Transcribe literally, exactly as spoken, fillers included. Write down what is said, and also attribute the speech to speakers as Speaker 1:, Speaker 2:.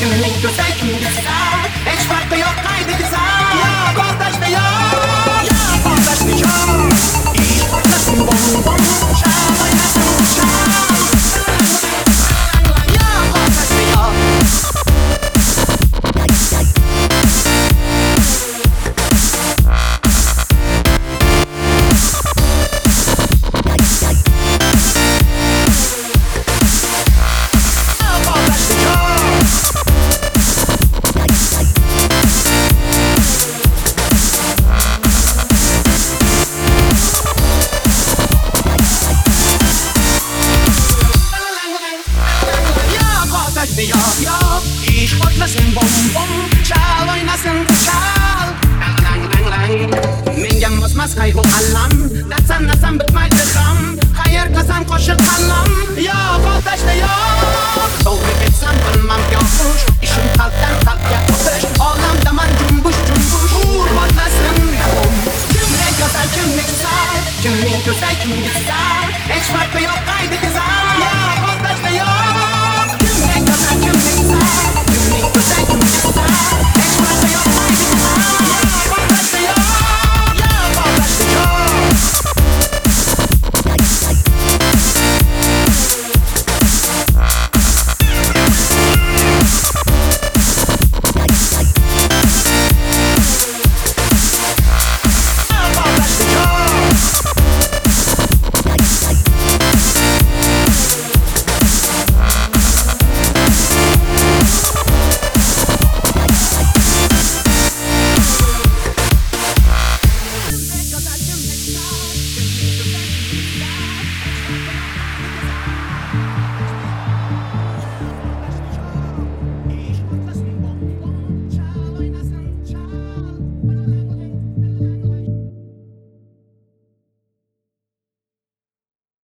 Speaker 1: Kiminin güzel kimin güzel, hiç farkı yok haydi güzel. Ya kardeş de ya, ya kardeş de ya. İş nasıl bom bom, çal oynasın çal. Ya kardeş de ya. Ya ya, iş patlasın bom bom, çal oynasın çal. Lang lang lang, mingem basmaz kaygı alam. Datsan nasam bitmez zıkkam, hayır kazan koşu kalam. Ya kardeş de ya.